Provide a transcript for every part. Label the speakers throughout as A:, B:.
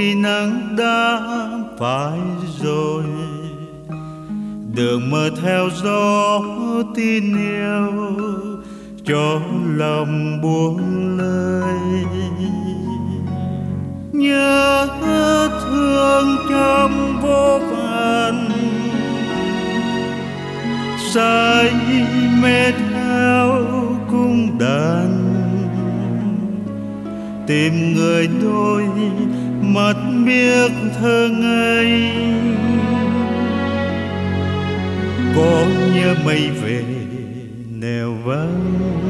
A: khi nắng đã phai rồi, đường mơ theo gió tin yêu cho lòng buông lơi. Nhớ thương trong vô vàn, say mê theo cung đàn, tìm người đôi mắt biếc thơ ngây. Có nhớ mây về nẻo vắng,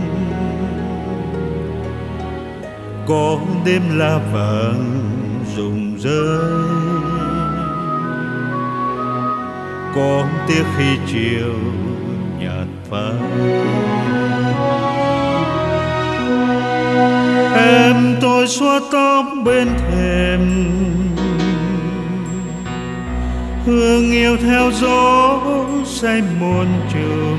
A: có đêm lá vàng rụng rơi, có tiếc khi chiều nhạt phai. Em tôi xóa tóc bên thềm, hương yêu theo gió say muôn trùng.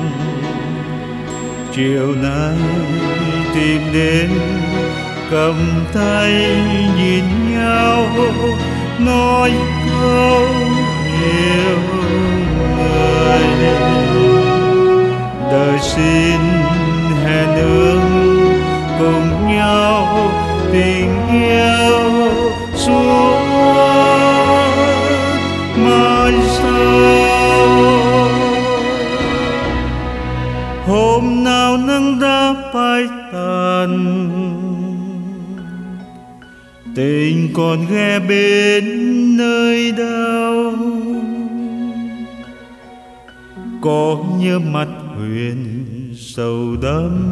A: Chiều nay tìm đến cầm tay nhìn nhau, nói câu yêu người. Đời xin hẹn ước cùng nhau tình yêu suốt mãi sau. Hôm nào nắng đã phai tàn, tình còn ghé bên nơi đâu. Có nhớ mặt Huyền sầu đắm,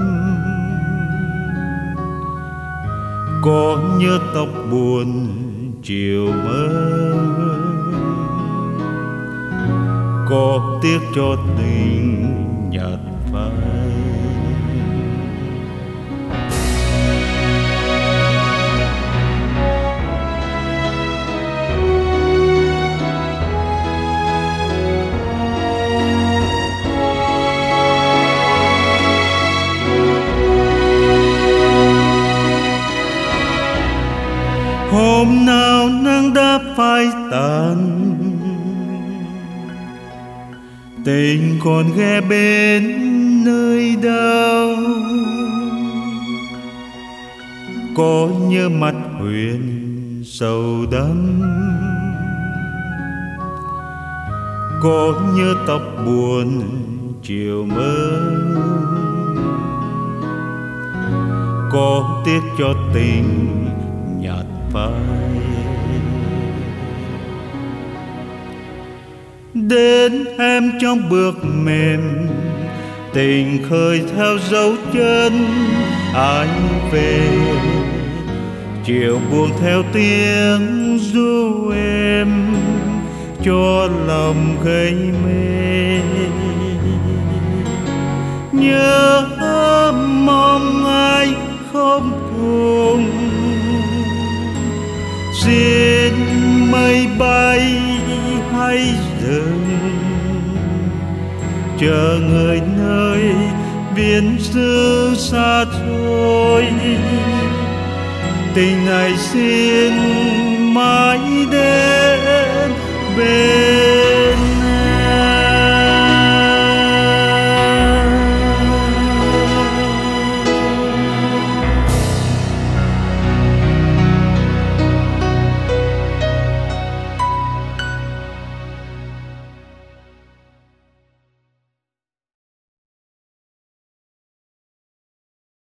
A: có nhớ tóc buồn chiều mơ, có tiếc cho tình nhạt phai. Hôm nào nắng đã phai tàn, tình còn ghé bên nơi đâu. Có nhớ mặt Huyền sầu đắm, có nhớ tóc buồn chiều mơ, có tiếc cho tình nhạt phai. Đến em trong bước mềm, tình khơi theo dấu chân anh về. Chiều buông theo tiếng ru êm cho lòng gây mê. Nhớ mong anh không cùng, xin mây bay hay rừng, chờ người nơi biên xứ xa xôi. Tình này xin mãi đến bên